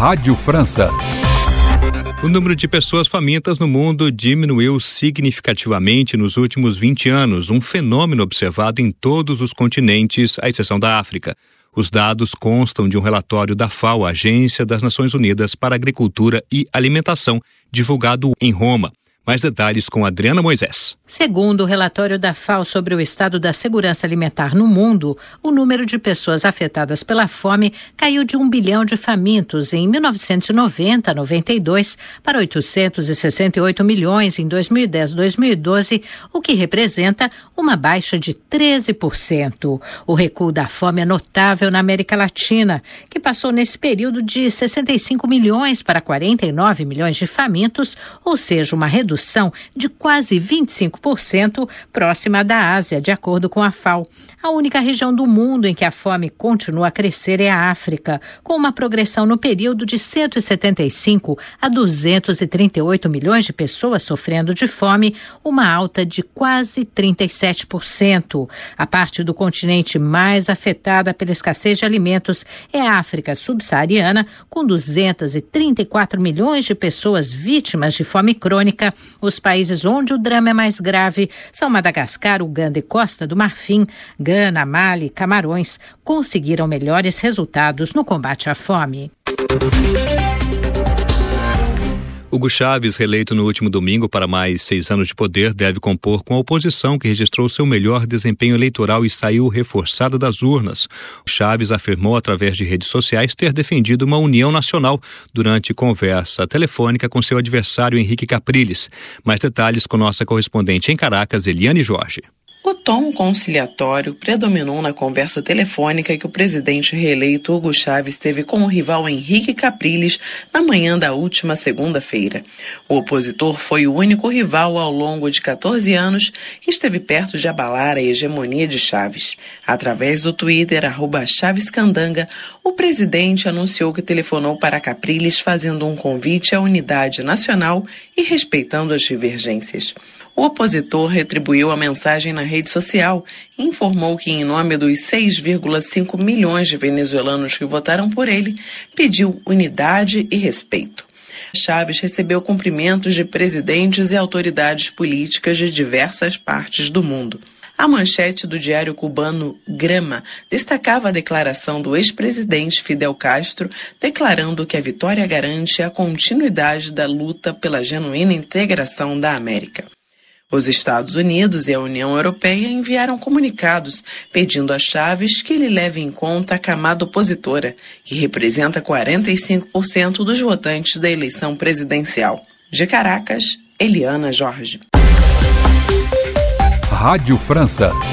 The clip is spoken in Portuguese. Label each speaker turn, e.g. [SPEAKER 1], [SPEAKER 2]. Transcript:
[SPEAKER 1] Rádio França.
[SPEAKER 2] O número de pessoas famintas no mundo diminuiu significativamente nos últimos 20 anos, um fenômeno observado em todos os continentes, à exceção da África. Os dados constam de um relatório da FAO, Agência das Nações Unidas para a Agricultura e Alimentação, divulgado em Roma. Mais detalhes com Adriana Moisés.
[SPEAKER 3] Segundo o relatório da FAO sobre o estado da segurança alimentar no mundo, o número de pessoas afetadas pela fome caiu de 1 bilhão de famintos em 1990-92 para 868 milhões em 2010-2012, o que representa uma baixa de 13%. O recuo da fome é notável na América Latina, que passou nesse período de 65 milhões para 49 milhões de famintos, ou seja, uma redução de quase 25%, próxima da Ásia, de acordo com a FAO. A única região do mundo em que a fome continua a crescer é a África, com uma progressão no período de 175 a 238 milhões de pessoas sofrendo de fome, uma alta de quase 37%. A parte do continente mais afetada pela escassez de alimentos é a África subsaariana, com 234 milhões de pessoas vítimas de fome crônica. Os países onde o drama é mais grave são Madagascar, Uganda e Costa do Marfim. Gana, Mali e Camarões conseguiram melhores resultados no combate à fome.
[SPEAKER 2] Hugo Chávez, reeleito no último domingo para mais 6 anos de poder, deve compor com a oposição, que registrou seu melhor desempenho eleitoral e saiu reforçada das urnas. Chávez afirmou através de redes sociais ter defendido uma união nacional durante conversa telefônica com seu adversário Henrique Capriles. Mais detalhes com nossa correspondente em Caracas, Eliane Jorge.
[SPEAKER 4] O tom conciliatório predominou na conversa telefônica que o presidente reeleito Hugo Chávez teve com o rival Henrique Capriles na manhã da última segunda-feira. O opositor foi o único rival ao longo de 14 anos que esteve perto de abalar a hegemonia de Chávez. Através do Twitter, @ChavesCandanga, o presidente anunciou que telefonou para Capriles fazendo um convite à unidade nacional e respeitando as divergências. O opositor retribuiu a mensagem na rede social e informou que, em nome dos 6,5 milhões de venezuelanos que votaram por ele, pediu unidade e respeito. Chávez recebeu cumprimentos de presidentes e autoridades políticas de diversas partes do mundo. A manchete do diário cubano Grama destacava a declaração do ex-presidente Fidel Castro, declarando que a vitória garante a continuidade da luta pela genuína integração da América. Os Estados Unidos e a União Europeia enviaram comunicados pedindo a Chávez que ele leve em conta a camada opositora, que representa 45% dos votantes da eleição presidencial. De Caracas, Eliana Jorge.
[SPEAKER 1] Rádio França.